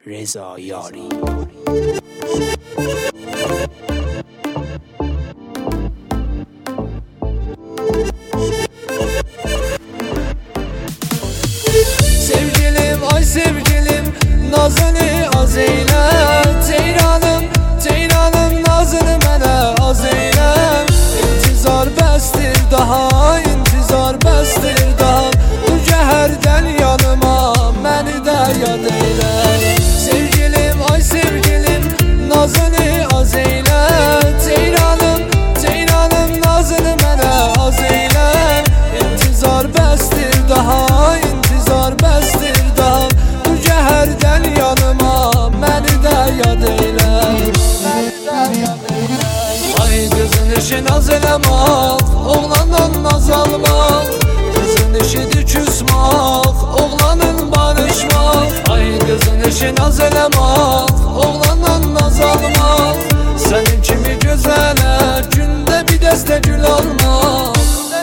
رضا یاری. Sevgilim ay sevgilim nazını az eyle, Ceyranım nazını mənə az eyle. İntizar bəsdir daha, intizar bəsdir daha, bu gəhərdən yanıma məni də yad eyle. Sevgilim ay sevgilim nazını az eyle, Ceyranım nazını mənə az eyle. İntizar bəsdir daha, intizar bəsdir daha, bu gəhərdən yanıma məni də yad eyle. Ay qızın işi naz eləmək, oğlandan naz almaq, qızın işidir küsmaq, oğlanın barışmaq. Ay qızın işi naz eləmək, oğlandan naz almaq, sənin kimi gözələ gündə bir dəstə gül almaq.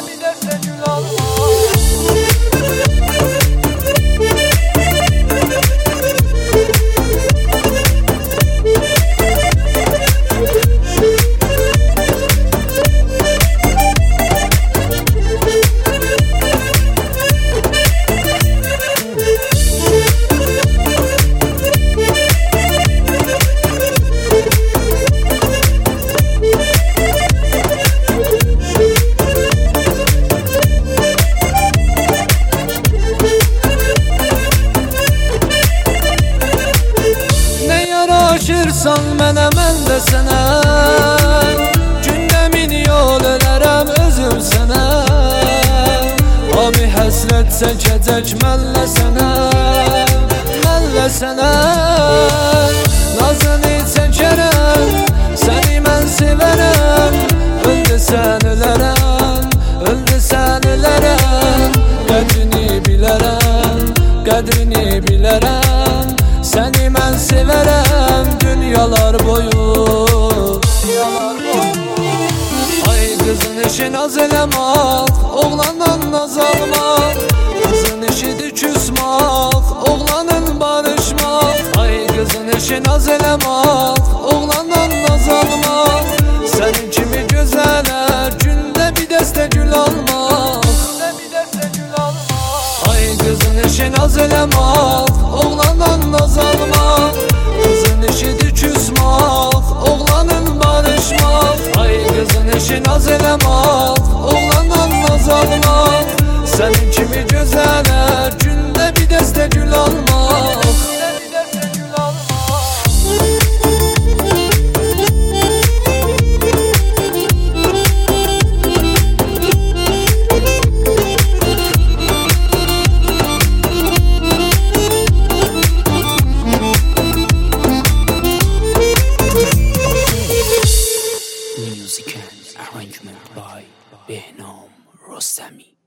Yaraşırsan mənə, mən də sənə, gündəmin yol ölərəm özüm sənə. Abi həsrət çəkəcək mənlə sənə, nazını çəkərəm, səni mən sevərəm. Öldürsən ölərəm, öldürsən ölərəm, qədrini bilərəm, səni mən sevərəm dünyalar boyu. Ay qızın işi naz eləmək, oğlandan naz almaq, qızın işidir küsmaq, oğlanın barışmaq. Ay qızın işi naz eləmək, oğlandan naz almaq, sənin kimi gözələ gündə bir dəstə gül almaq. Ay qızın işi naz eləmək, oğlandan naz almaq, qızın işidir küsmaq, oğlanın barışmaq. Ay qızın işi naz eləmək, oğlandan naz almaq, sənin kimi gözələ gündə bir dəstə gül almaq. Music and arrangement by Behnam Rostami.